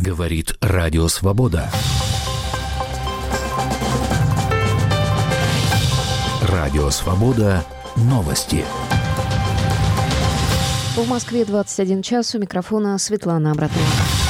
Говорит Радио Свобода. Радио Свобода. Новости. В Москве 21 час. У микрофона Светлана Абратнова.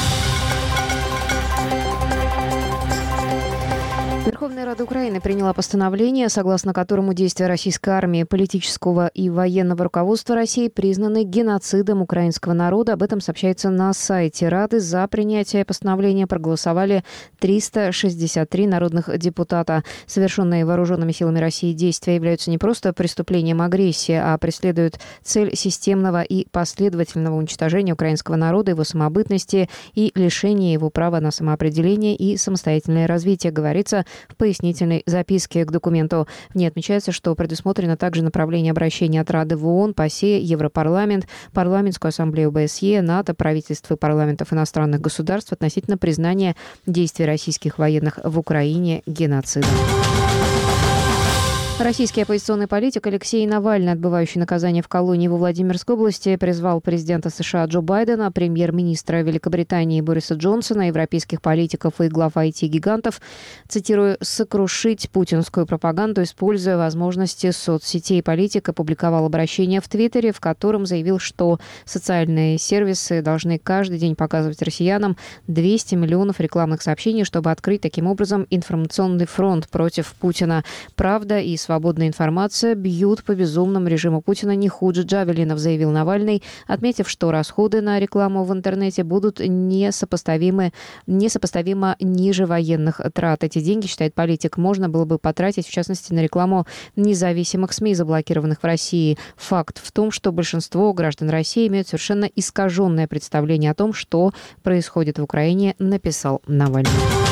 Верховная Рада Украины приняла постановление, согласно которому действия российской армии, политического и военного руководства России признаны геноцидом украинского народа. Об этом сообщается на сайте Рады. За принятие постановления проголосовали 363 народных депутата. Совершенные вооруженными силами России действия являются не просто преступлением агрессии, а преследуют цель системного и последовательного уничтожения украинского народа, его самобытности и лишения его права на самоопределение и самостоятельное развитие, говорится в пояснительной записке к документу. В ней отмечается, что предусмотрено также направление обращения от Рады в ООН, ПАСЕ, Европарламент, Парламентскую ассамблею ОБСЕ, НАТО, правительств и парламентов иностранных государств относительно признания действий российских военных в Украине геноцидом. Российский оппозиционный политик Алексей Навальный, отбывающий наказание в колонии во Владимирской области, призвал президента США Джо Байдена, премьер-министра Великобритании Бориса Джонсона, европейских политиков и глав IT-гигантов, цитирую, «сокрушить путинскую пропаганду, используя возможности соцсетей». Политик опубликовал обращение в Твиттере, в котором заявил, что социальные сервисы должны каждый день показывать россиянам 200 миллионов рекламных сообщений, чтобы открыть таким образом информационный фронт против Путина. «Правда и свободная информация бьют по безумному режиму Путина не хуже джавелинов», заявил Навальный, отметив, что расходы на рекламу в интернете будут несопоставимо ниже военных трат. Эти деньги, считает политик, можно было бы потратить, в частности, на рекламу независимых СМИ, заблокированных в России. Факт в том, что большинство граждан России имеют совершенно искаженное представление о том, что происходит в Украине, написал Навальный.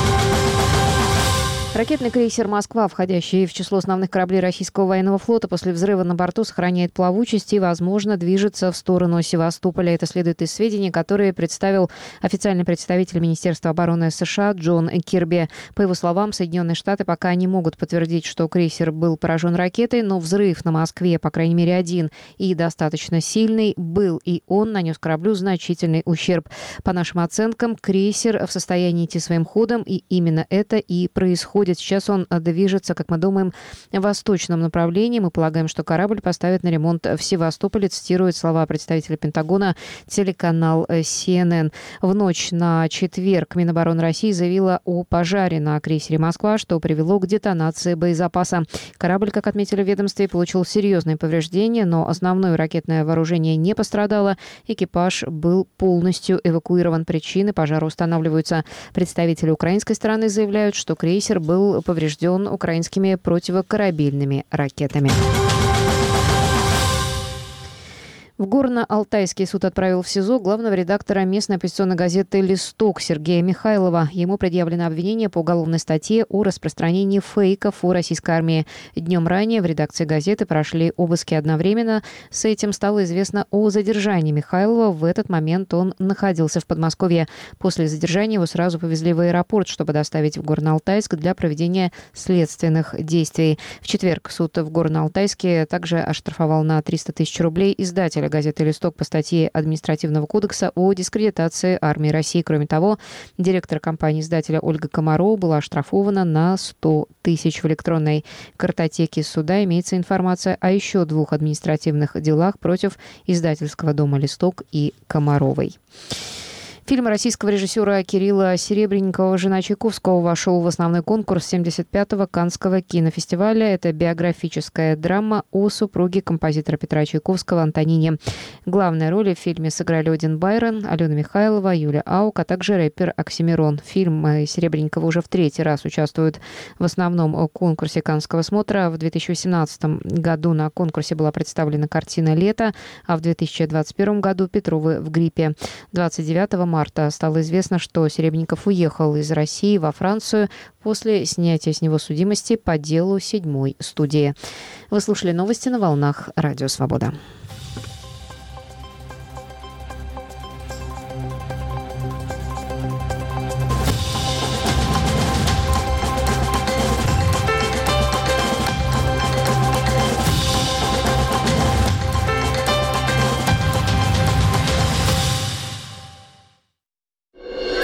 Ракетный крейсер «Москва», входящий в число основных кораблей российского военного флота, после взрыва на борту сохраняет плавучесть и, возможно, движется в сторону Севастополя. Это следует из сведений, которые представил официальный представитель Министерства обороны США Джон Кирби. По его словам, Соединенные Штаты пока не могут подтвердить, что крейсер был поражен ракетой, но взрыв на Москве, по крайней мере, один и достаточно сильный, был, и он нанес кораблю значительный ущерб. По нашим оценкам, крейсер в состоянии идти своим ходом, и именно это и происходит. Сейчас он движется, как мы думаем, в восточном направлении. Мы полагаем, что корабль поставят на ремонт в Севастополе, цитирует слова представителя Пентагона телеканал CNN. В ночь на четверг Минобороны России заявила о пожаре на крейсере «Москва», что привело к детонации боезапаса. Корабль, как отметили в ведомстве, получил серьезные повреждения, но основное ракетное вооружение не пострадало. Экипаж был полностью эвакуирован. Причины пожара устанавливаются. Представители украинской стороны заявляют, что крейсер был поврежден украинскими противокорабельными ракетами. В Горно-Алтайский суд отправил в СИЗО главного редактора местной оппозиционной газеты «Листок» Сергея Михайлова. Ему предъявлено обвинение по уголовной статье о распространении фейков о российской армии. Днем ранее в редакции газеты прошли обыски одновременно. С этим стало известно о задержании Михайлова. В этот момент он находился в Подмосковье. После задержания его сразу повезли в аэропорт, чтобы доставить в Горно-Алтайск для проведения следственных действий. В четверг суд в Горно-Алтайске также оштрафовал на 300 тысяч рублей издателя газеты «Листок» по статье Административного кодекса о дискредитации армии России. Кроме того, директор компании-издателя Ольга Комарова была оштрафована на 100 тысяч. В электронной картотеке суда имеется информация о еще 2 административных делах против издательского дома «Листок» и Комаровой. Фильм российского режиссера Кирилла Серебренникова «Жена Чайковского» вошел в основной конкурс 75-го Каннского кинофестиваля. Это биографическая драма о супруге композитора Петра Чайковского Антонине. Главные роли в фильме сыграли Один Байрон, Алена Михайлова, Юлия Аук, а также рэпер Оксимирон. Фильм Серебренникова уже в 3-й раз участвует в основном конкурсе Каннского смотра. В 2018 году на конкурсе была представлена картина «Лето», а в 2021 году «Петровы в гриппе». 29 марта стало известно, что Серебренников уехал из России во Францию после снятия с него судимости по делу 7-й студии. Вы слушали новости на волнах Радио Свобода.